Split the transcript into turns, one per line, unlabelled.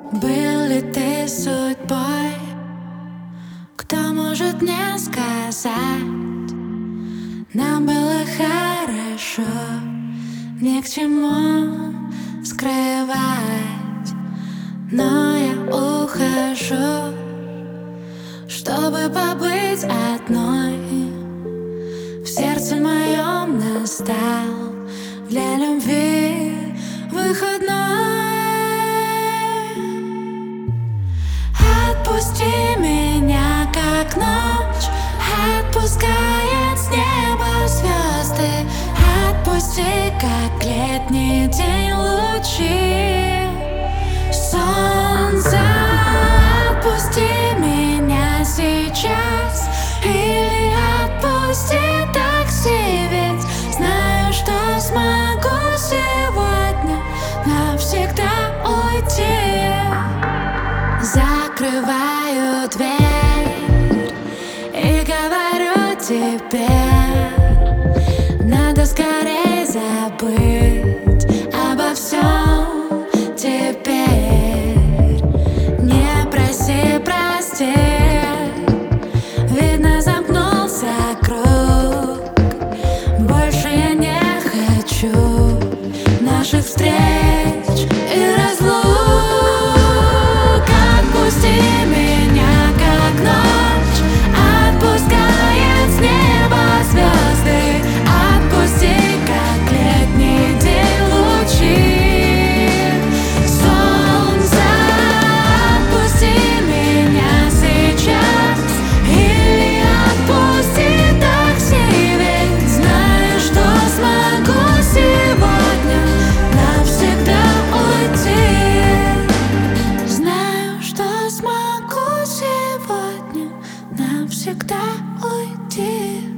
Был ли ты судьбой? Кто может мне сказать? Нам было хорошо, ни к чему скрывать. Но я ухожу, чтобы побыть одной. В сердце моем настал для любви выходной. Отпусти меня, как ночь отпускает с неба звезды. Отпусти, как летний день лучи солнца. Отпусти меня сейчас или отпусти такси, ведь знаю, что смогу сегодня навсегда уйти. Закрываю дверь и говорю тебе: надо скорее забыть обо всем теперь. Не проси простить, видно, замкнулся круг. Больше я не хочу наших встреч и разлук. Отпусти меня, как ночь отпускает с неба звезды. Отпусти, как летний день лучи солнца. Отпусти меня сейчас или отпусти такси, ведь знаю, что смогу сегодня навсегда уйти. Знаю, что смогу сегодня навсегда уйти.